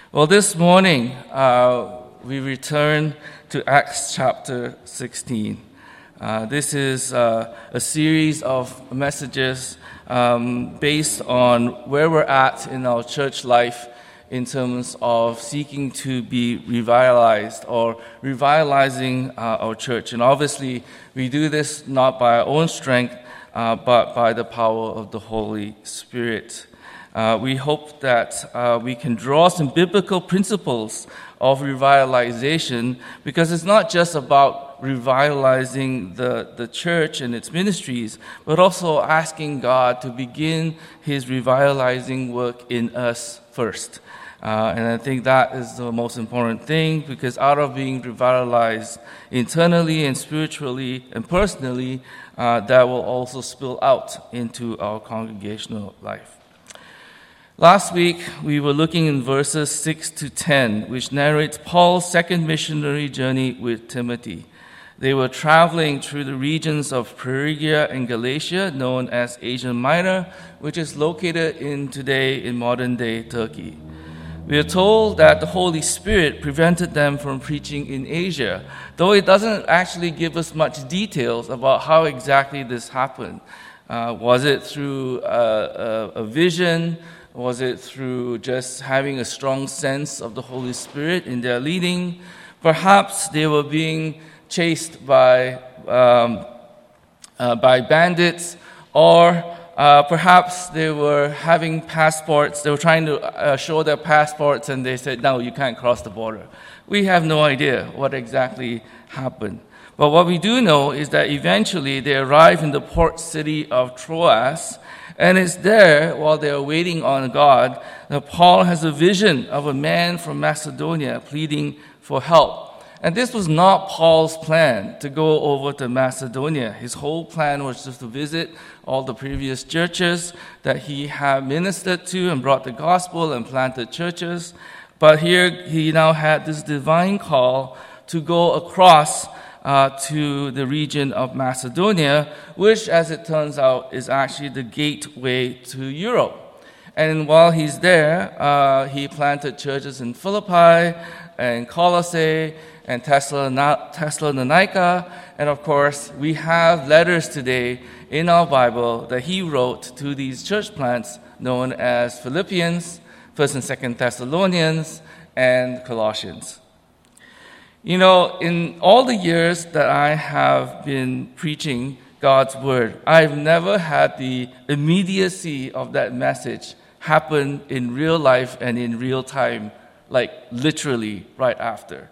Well, this morning we return to Acts chapter 16. This is a series of messages based on where we're at in our church life in terms of seeking to be revitalized or revitalizing our church. And obviously, we do this not by our own strength, but by the power of the Holy Spirit. We hope that we can draw some biblical principles of revitalization, because it's not just about revitalizing the church and its ministries, but also asking God to begin His revitalizing work in us first. And I think that is the most important thing, because out of being revitalized internally and spiritually and personally, that will also spill out into our congregational life. Last week, we were looking in verses 6 to 10, which narrates Paul's second missionary journey with Timothy. They were traveling through the regions of Phrygia and Galatia, known as Asia Minor, which is located in modern-day Turkey. We are told that the Holy Spirit prevented them from preaching in Asia, though it doesn't actually give us much details about how exactly this happened. Was it through a vision? Was it through just having a strong sense of the Holy Spirit in their leading? Perhaps they were being chased by bandits, or perhaps they were having passports. They were trying to show their passports, and they said, "No, you can't cross the border." We have no idea what exactly happened. But what we do know is that eventually they arrive in the port city of Troas. And it's there, while they are waiting on God, that Paul has a vision of a man from Macedonia pleading for help. And this was not Paul's plan to go over to Macedonia. His whole plan was just to visit all the previous churches that he had ministered to and brought the gospel and planted churches. But here he now had this divine call to go across to the region of Macedonia, which, as it turns out, is actually the gateway to Europe. And while he's there, he planted churches in Philippi and Colossae and Thessalonica. And of course, we have letters today in our Bible that he wrote to these church plants known as Philippians, 1st and 2nd Thessalonians, and Colossians. You know, in all the years that I have been preaching God's Word, I've never had the immediacy of that message happen in real life and in real time, like literally right after.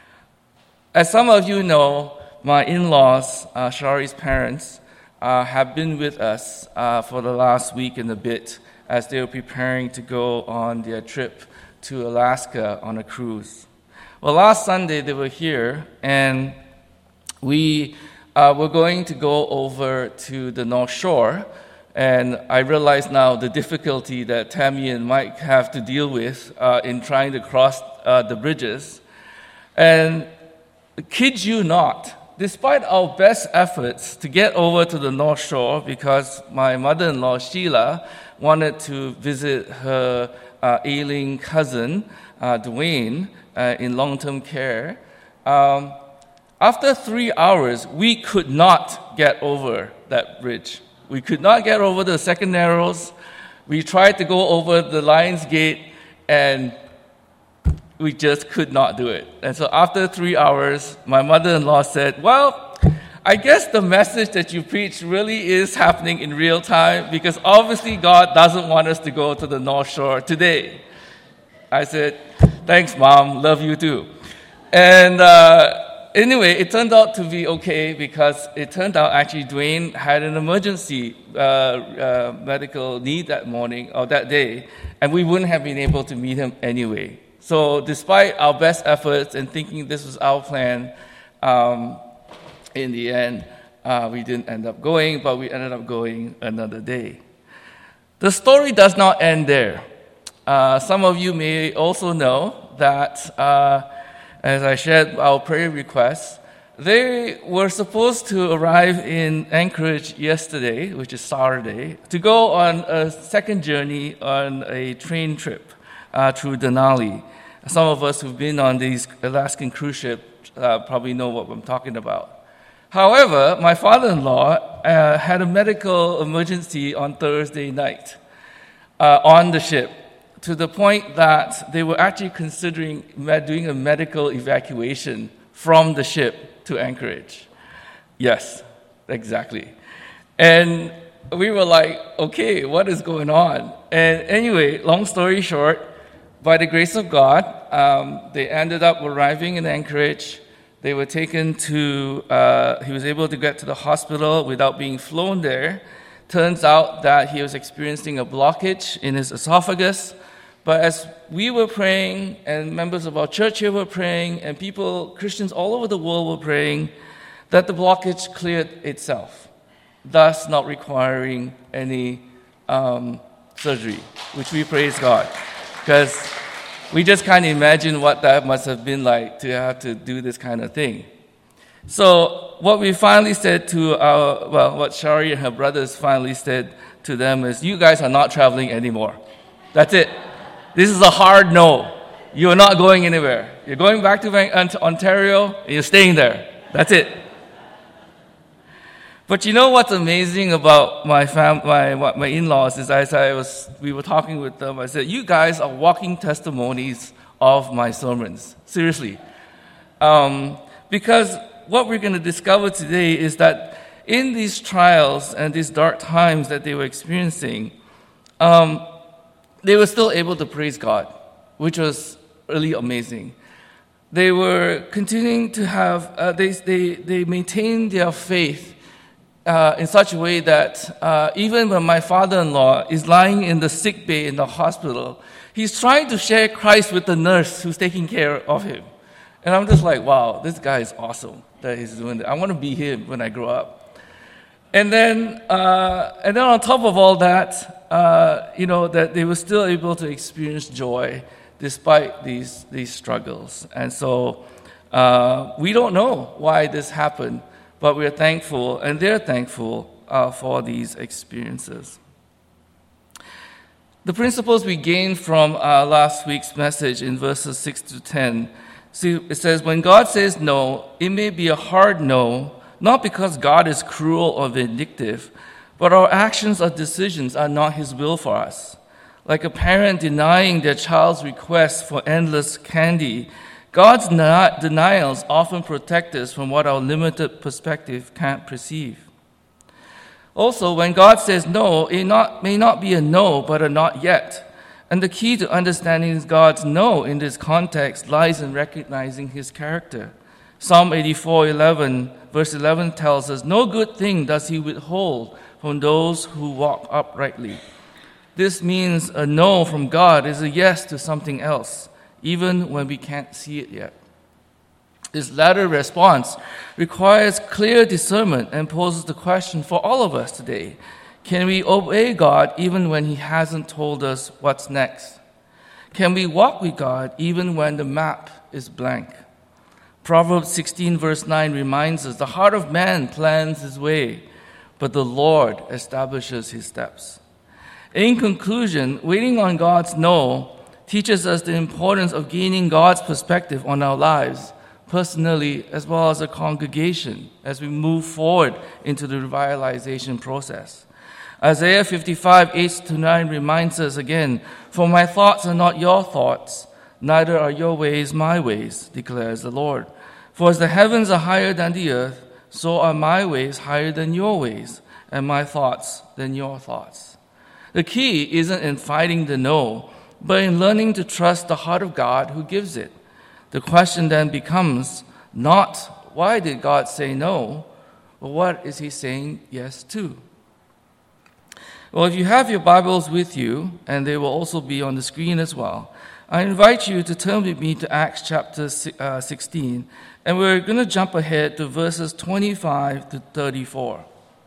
As some of you know, my in-laws, Shari's parents, have been with us for the last week and a bit as they were preparing to go on their trip to Alaska on a cruise. Well, last Sunday they were here, and we were going to go over to the North Shore, and I realize now the difficulty that Tammy and Mike have to deal with in trying to cross the bridges. And kid you not, despite our best efforts to get over to the North Shore, because my mother-in-law, Sheila, wanted to visit her ailing cousin, Dwayne, in long-term care. After 3 hours, we could not get over that bridge. We could not get over the second Narrows. We tried to go over the Lions Gate, and we just could not do it. And so after 3 hours, my mother-in-law said, "Well, I guess the message that you preach really is happening in real time, because obviously God doesn't want us to go to the North Shore today." I said, "Thanks, Mom. Love you too." And anyway, it turned out to be okay, because it turned out actually Dwayne had an emergency medical need that morning or that day, and we wouldn't have been able to meet him anyway. So despite our best efforts and thinking this was our plan, in the end, we didn't end up going, but we ended up going another day. The story does not end there. Some of you may also know that, as I shared our prayer requests, they were supposed to arrive in Anchorage yesterday, which is Saturday, to go on a second journey on a train trip through Denali. Some of us who've been on these Alaskan cruise ships probably know what I'm talking about. However, my father-in-law had a medical emergency on Thursday night on the ship, to the point that they were actually considering doing a medical evacuation from the ship to Anchorage. Yes, exactly. And we were like, okay, what is going on? And anyway, long story short, by the grace of God, they ended up arriving in Anchorage. They were taken to, he was able to get to the hospital without being flown there. Turns out that he was experiencing a blockage in his esophagus. But as we were praying, and members of our church here were praying, and people, Christians all over the world were praying, that the blockage cleared itself, thus not requiring any surgery, which we praise God. Because we just can't imagine what that must have been like to have to do this kind of thing. So what we finally said to what Shari and her brothers finally said to them is, you guys are not traveling anymore. That's it. This is a hard no. You are not going anywhere. You're going back to Ontario, and you're staying there. That's it. But you know what's amazing about my in-laws is we were talking with them. I said, you guys are walking testimonies of my sermons. Seriously. Because what we're going to discover today is that in these trials and these dark times that they were experiencing, they were still able to praise God, which was really amazing. They were continuing to have, they maintained their faith in such a way that even when my father-in-law is lying in the sick bay in the hospital, he's trying to share Christ with the nurse who's taking care of him. And I'm just like, wow, this guy is awesome that he's doing that. I want to be him when I grow up. And then on top of all that, that they were still able to experience joy despite these struggles. And so we don't know why this happened, but we're thankful, and they're thankful for these experiences. The principles we gained from last week's message in verses 6 to 10. See, it says, when God says no, it may be a hard no, not because God is cruel or vindictive, but our actions or decisions are not His will for us. Like a parent denying their child's request for endless candy, God's denials often protect us from what our limited perspective can't perceive. Also, when God says no, it may not be a no, but a not yet. And the key to understanding God's no in this context lies in recognizing His character. Psalm 84:11, verse 11 tells us, no good thing does He withhold from those who walk uprightly. This means a no from God is a yes to something else, even when we can't see it yet. This latter response requires clear discernment and poses the question for all of us today. Can we obey God even when He hasn't told us what's next? Can we walk with God even when the map is blank? Proverbs 16 verse 9 reminds us, the heart of man plans his way, but the Lord establishes his steps. In conclusion, waiting on God's no teaches us the importance of gaining God's perspective on our lives, personally as well as a congregation, as we move forward into the revitalization process. Isaiah 55, 8-9 reminds us again, for my thoughts are not your thoughts, neither are your ways my ways, declares the Lord. For as the heavens are higher than the earth, so are my ways higher than your ways, and my thoughts than your thoughts. The key isn't in fighting the no, but in learning to trust the heart of God who gives it. The question then becomes not, why did God say no, but what is He saying yes to? Well, if you have your Bibles with you, and they will also be on the screen as well, I invite you to turn with me to Acts chapter 16, and we're going to jump ahead to verses 25 to 34.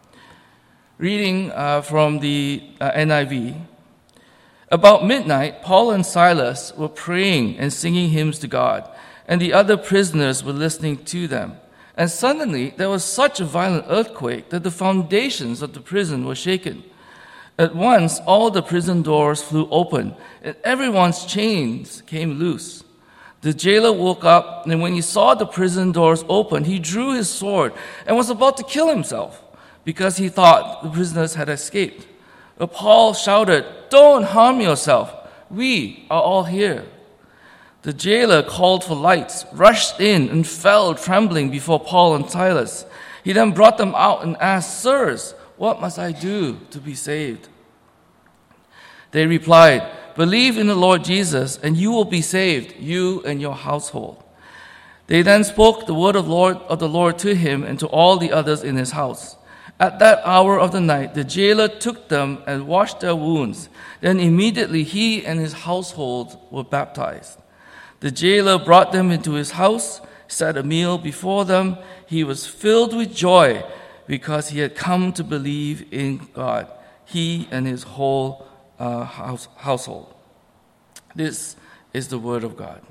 Reading from the NIV. About midnight, Paul and Silas were praying and singing hymns to God, and the other prisoners were listening to them. And suddenly there was such a violent earthquake that the foundations of the prison were shaken. At once, all the prison doors flew open, and everyone's chains came loose. The jailer woke up, and when he saw the prison doors open, he drew his sword and was about to kill himself because he thought the prisoners had escaped. But Paul shouted, "Don't harm yourself. We are all here." The jailer called for lights, rushed in, and fell trembling before Paul and Silas. He then brought them out and asked, "Sirs, what must I do to be saved?" They replied, "Believe in the Lord Jesus, and you will be saved, you and your household." They then spoke the word of the Lord to him and to all the others in his house. At that hour of the night, the jailer took them and washed their wounds. Then immediately he and his household were baptized. The jailer brought them into his house, set a meal before them. He was filled with joy because he had come to believe in God, he and his whole household. This is the word of God.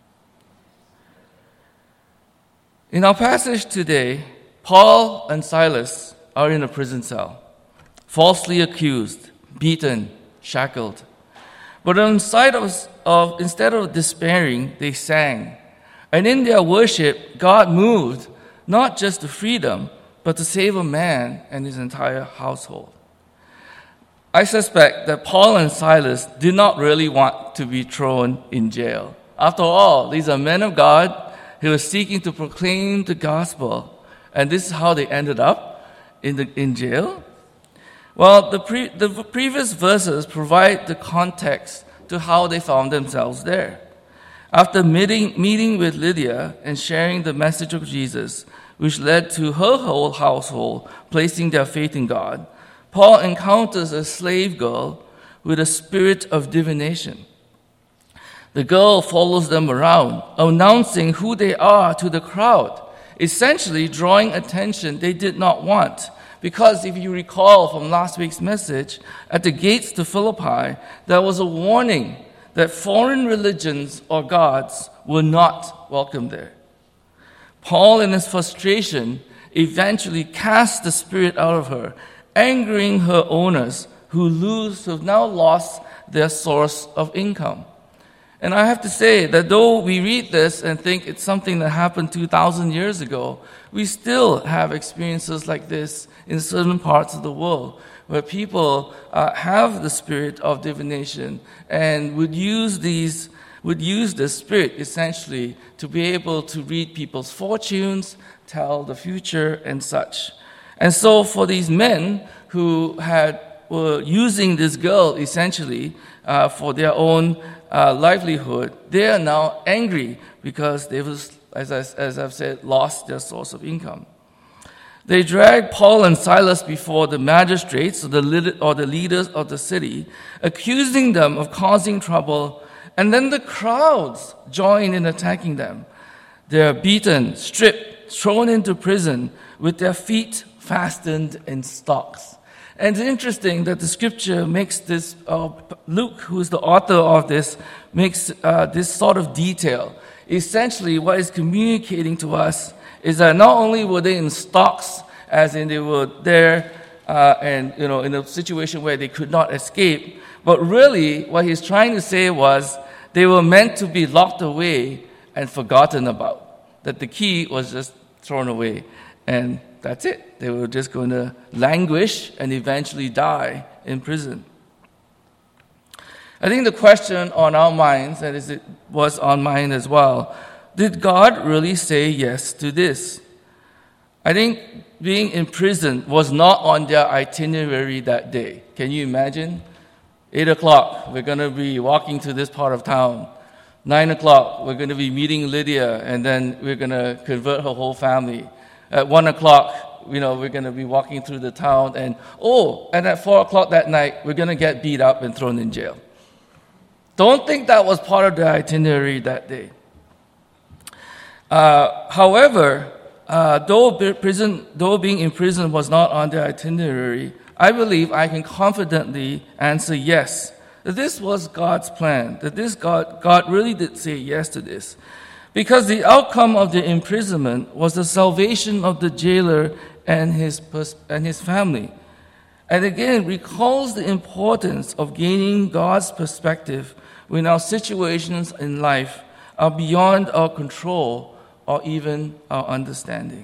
In our passage today, Paul and Silas are in a prison cell, falsely accused, beaten, shackled. But instead of despairing, they sang. And in their worship, God moved not just to freedom, but to save a man and his entire household. I suspect that Paul and Silas did not really want to be thrown in jail. After all, these are men of God who were seeking to proclaim the gospel. And this is how they ended up in jail. Well, the previous verses provide the context to how they found themselves there. After meeting with Lydia and sharing the message of Jesus, which led to her whole household placing their faith in God, Paul encounters a slave girl with a spirit of divination. The girl follows them around, announcing who they are to the crowd, essentially drawing attention they did not want. Because if you recall from last week's message, at the gates to Philippi, there was a warning that foreign religions or gods were not welcome there. Paul, in his frustration, eventually cast the spirit out of her, angering her owners who have now lost their source of income. And I have to say that though we read this and think it's something that happened 2,000 years ago, we still have experiences like this in certain parts of the world where people have the spirit of divination and would use this spirit essentially to be able to read people's fortunes, tell the future, and such. And so for these men who were using this girl essentially for their own livelihood, they are now angry because they was, as I've said, lost their source of income. They dragged Paul and Silas before the magistrates or the leaders of the city, accusing them of causing trouble, and then the crowds join in attacking them. They are beaten, stripped, thrown into prison with their feet fastened in stocks. And it's interesting that the scripture makes this, Luke, who's the author of this, makes this sort of detail. Essentially, what it's communicating to us is that not only were they in stocks, as in they were there and in a situation where they could not escape, but really what he's trying to say was they were meant to be locked away and forgotten about. That the key was just thrown away, and that's it. They were just going to languish and eventually die in prison. I think the question on our minds, and it was on mine as well, did God really say yes to this? I think being in prison was not on their itinerary that day. Can you imagine? 8 o'clock, we're going to be walking to this part of town. 9 o'clock, we're going to be meeting Lydia, and then we're going to convert her whole family. At 1 o'clock, we're going to be walking through the town, and at 4 o'clock that night, we're going to get beat up and thrown in jail. Don't think that was part of the itinerary that day. However, though being in prison was not on the itinerary, I believe I can confidently answer yes, that this was God's plan, that God really did say yes to this. Because the outcome of the imprisonment was the salvation of the jailer and his family. and again recalls the importance of gaining God's perspective when our situations in life are beyond our control or even our understanding.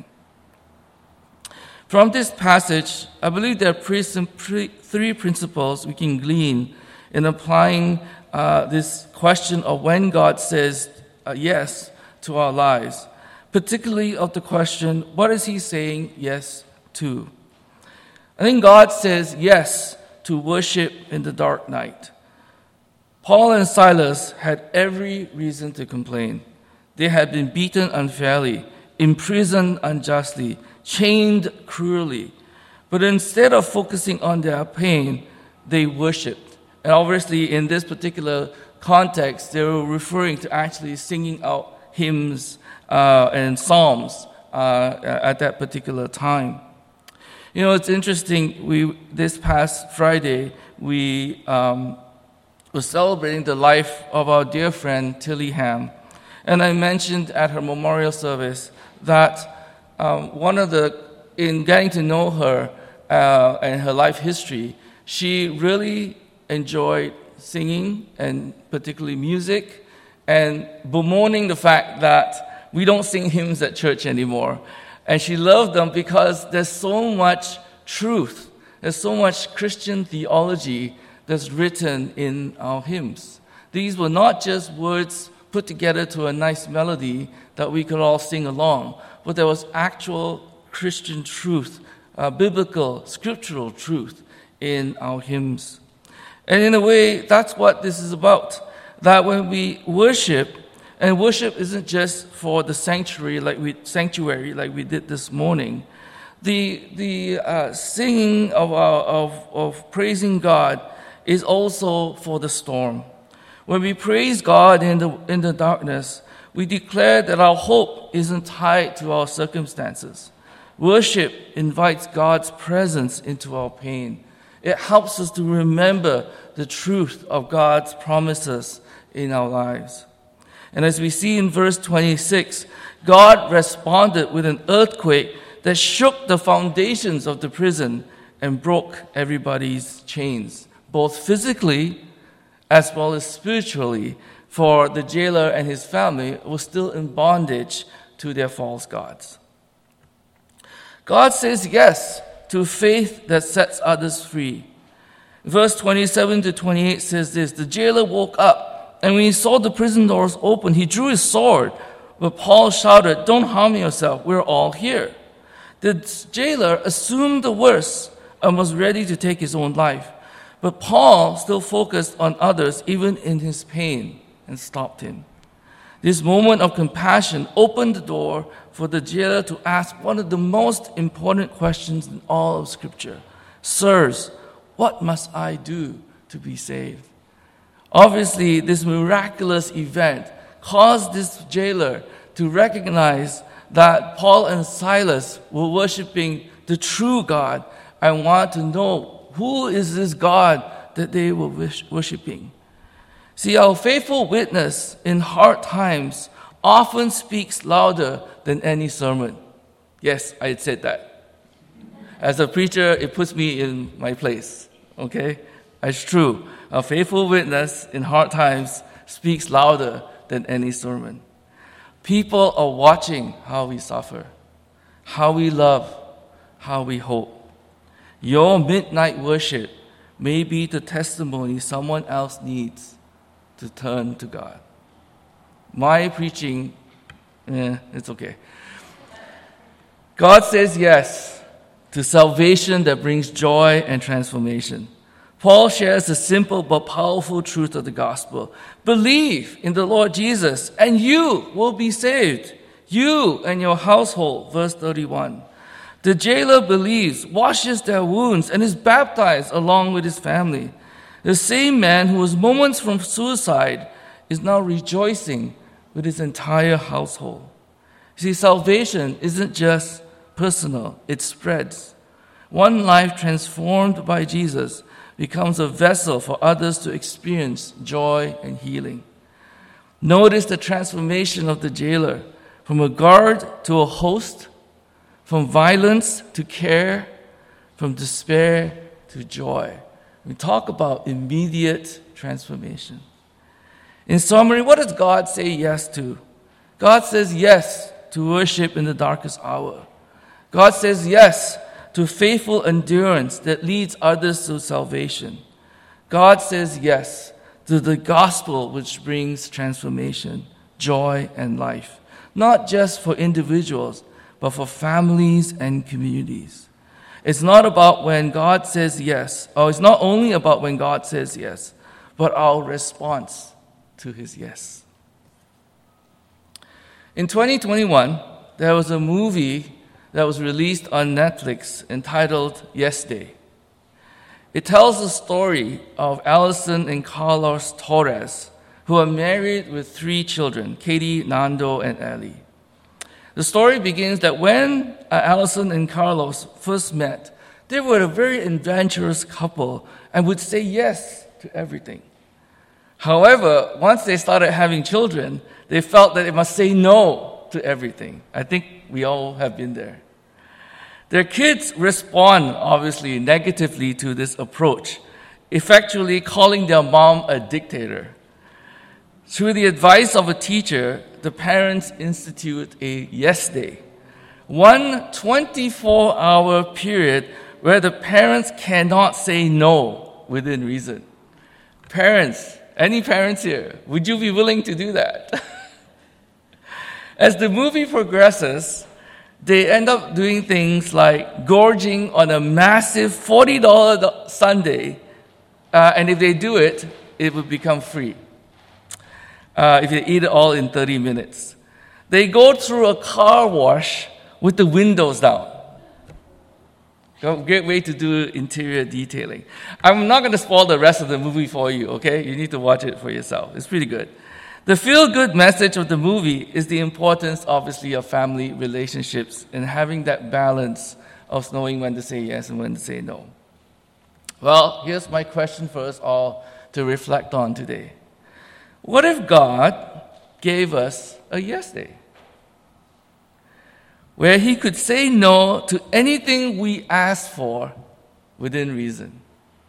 From this passage, I believe there are three principles we can glean in applying this question of when God says yes to our lives, particularly of the question, what is He saying yes to? I think God says yes to worship in the dark night. Paul and Silas had every reason to complain. They had been beaten unfairly, imprisoned unjustly, chained cruelly. But instead of focusing on their pain, they worshipped. And obviously, in this particular context, they were referring to actually singing out hymns and psalms at that particular time. You know, it's interesting. This past Friday, we were celebrating the life of our dear friend Tilly Ham. And I mentioned at her memorial service that in getting to know her and her life history, she really enjoyed singing and particularly music, and bemoaning the fact that we don't sing hymns at church anymore. And she loved them because there's so much truth, there's so much Christian theology that's written in our hymns. These were not just words put together to a nice melody that we could all sing along, but there was actual Christian truth, biblical, scriptural truth in our hymns. And in a way, that's what this is about. That when we worship, and worship isn't just for the sanctuary like we did this morning, the singing of praising God is also for the storm. When we praise God in the darkness, we declare that our hope isn't tied to our circumstances. Worship invites God's presence into our pain. It helps us to remember the truth of God's promises in our lives. And as we see in verse 26, God responded with an earthquake that shook the foundations of the prison and broke everybody's chains, both physically as well as spiritually, for the jailer and his family were still in bondage to their false gods. God says yes to faith that sets others free. Verse 27 to 28 says this: the jailer woke up, and when he saw the prison doors open, he drew his sword. But Paul shouted, "Don't harm yourself, we're all here." The jailer assumed the worst and was ready to take his own life. But Paul still focused on others even in his pain and stopped him. This moment of compassion opened the door for the jailer to ask one of the most important questions in all of Scripture. "Sirs, what must I do to be saved?" Obviously, this miraculous event caused this jailer to recognize that Paul and Silas were worshiping the true God and want to know, who is this God that they were worshiping? See, our faithful witness in hard times often speaks louder than any sermon. Yes, I said that. As a preacher, it puts me in my place. Okay? It's true. Our faithful witness in hard times speaks louder than any sermon. People are watching how we suffer, how we love, how we hope. Your midnight worship may be the testimony someone else needs to turn to God. My preaching, it's okay. God says yes to salvation that brings joy and transformation. Paul shares the simple but powerful truth of the gospel. Believe in the Lord Jesus, and you will be saved, you and your household. Verse 31. The jailer believes, washes their wounds, and is baptized along with his family. The same man who was moments from suicide is now rejoicing with his entire household. You see, salvation isn't just personal, it spreads. One life transformed by Jesus becomes a vessel for others to experience joy and healing. Notice the transformation of the jailer from a guard to a host, from violence to care, from despair to joy. We talk about immediate transformation. In summary, what does God say yes to? God says yes to worship in the darkest hour. God says yes to faithful endurance that leads others to salvation. God says yes to the gospel which brings transformation, joy, and life, not just for individuals, but for families and communities. It's not about when God says yes, or it's not only about when God says yes, but our response to his yes. In 2021, there was a movie that was released on Netflix entitled Yes Day. It tells the story of Alison and Carlos Torres, who are married with 3 children, Katie, Nando, and Ellie. The story begins that when Alison and Carlos first met, they were a very adventurous couple and would say yes to everything. However, once they started having children, they felt that they must say no to everything. I think we all have been there. Their kids respond, obviously, negatively to this approach, effectually calling their mom a dictator. Through the advice of a teacher, the parents institute a yes day, one 24-hour period where the parents cannot say no within reason. Parents, any parents here, would you be willing to do that? As the movie progresses, they end up doing things like gorging on a massive $40 sundae, and if they do it, it would become free. If they eat it all in 30 minutes. They go through a car wash with the windows down. A great way to do interior detailing. I'm not going to spoil the rest of the movie for you, okay? You need to watch it for yourself. It's pretty good. The feel-good message of the movie is the importance, obviously, of family relationships and having that balance of knowing when to say yes and when to say no. Well, here's my question for us all to reflect on today. What if God gave us a yes day, where he could say no to anything we ask for within reason?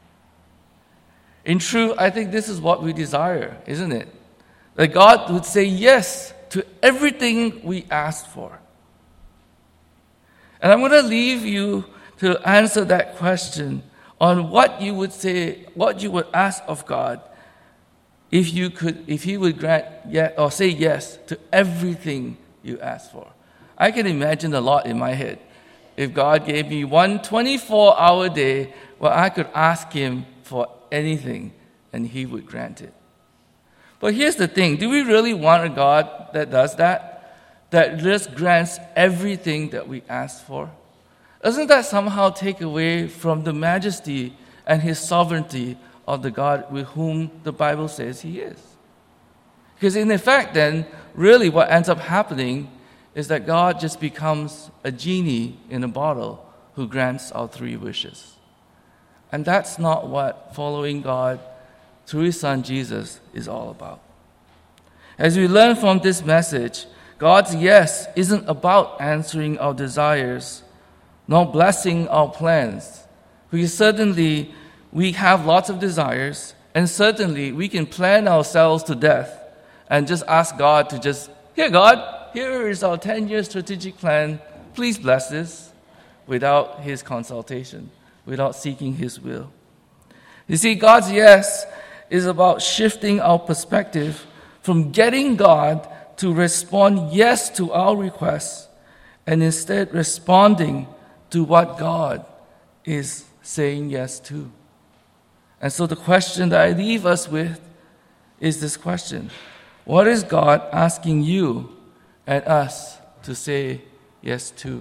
In truth, I think this is what we desire, isn't it? That God would say yes to everything we ask for. And I'm going to leave you to answer that question on what you would say, what you would ask of God if he would grant yes, or say yes to everything you ask for. I can imagine a lot in my head. If God gave me one 24-hour day where I could ask him for anything and he would grant it. But here's the thing. Do we really want a God that does that? That just grants everything that we ask for? Doesn't that somehow take away from the majesty and his sovereignty of the God with whom the Bible says he is? Because in effect then, really what ends up happening is that God just becomes a genie in a bottle who grants our 3 wishes. And that's not what following God through his son Jesus is all about. As we learn from this message, God's yes isn't about answering our desires, nor blessing our plans. Because certainly we have lots of desires, and certainly we can plan ourselves to death and just ask God to just, here God, here is our 10-year strategic plan, please bless this, without his consultation, without seeking his will. You see, God's yes is about shifting our perspective from getting God to respond yes to our requests and instead responding to what God is saying yes to. And so the question that I leave us with is this question. What is God asking you and us to say yes to?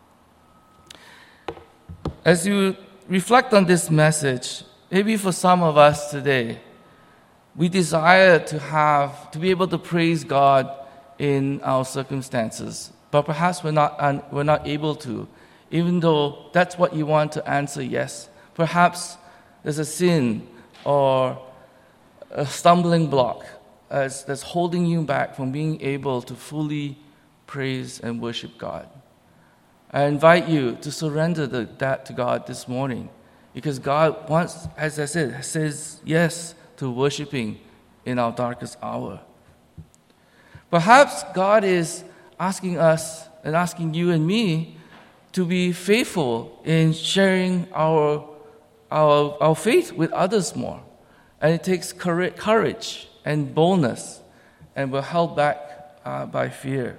As you reflect on this message, maybe for some of us today, we desire to be able to praise God in our circumstances, but perhaps we're not able to, even though that's what you want to answer yes. Perhaps there's a sin or a stumbling block that's holding you back from being able to fully praise and worship God. I invite you to surrender that to God this morning Because God wants, as I said, says yes to worshiping in our darkest hour. Perhaps God is asking us and asking you and me to be faithful in sharing our faith with others more. And it takes courage and boldness, and we're held back by fear.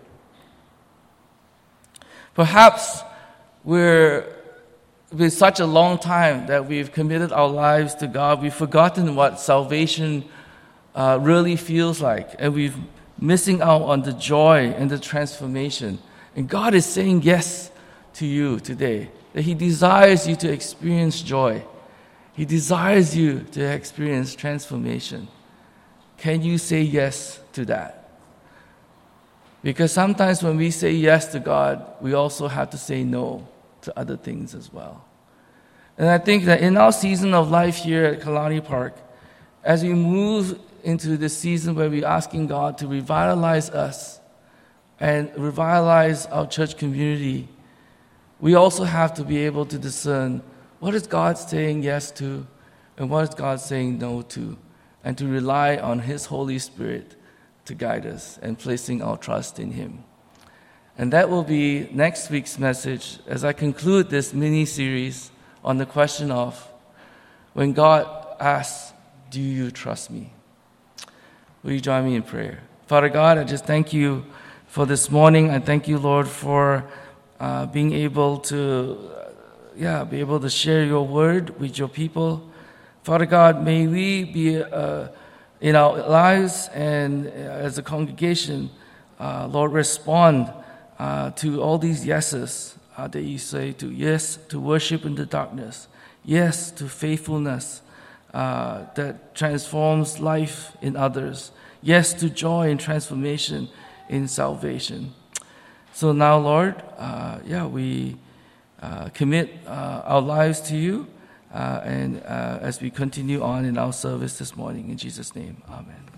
Perhaps we're with such a long time that we've committed our lives to God, we've forgotten what salvation really feels like, and we've missing out on the joy and the transformation. And God is saying yes to you today, that He desires you to experience joy. He desires you to experience transformation. Can you say yes to that? Because sometimes when we say yes to God, we also have to say no to other things as well. And I think that in our season of life here at Kalani Park, as we move into this season where we're asking God to revitalize us and revitalize our church community, we also have to be able to discern what is God saying yes to and what is God saying no to, and to rely on His Holy Spirit to guide us and placing our trust in Him. And that will be next week's message as I conclude this mini-series on the question of when God asks, do you trust me? Will you join me in prayer? Father God, I just thank you for this morning. I thank you, Lord, for being able to share your word with your people. Father God, may we be in our lives and as a congregation, Lord, respond to all these yeses that you say to. Yes to worship in the darkness. Yes to faithfulness that transforms life in others. Yes to joy and transformation in salvation. So now, Lord, we commit our lives to you and as we continue on in our service this morning. In Jesus' name, amen.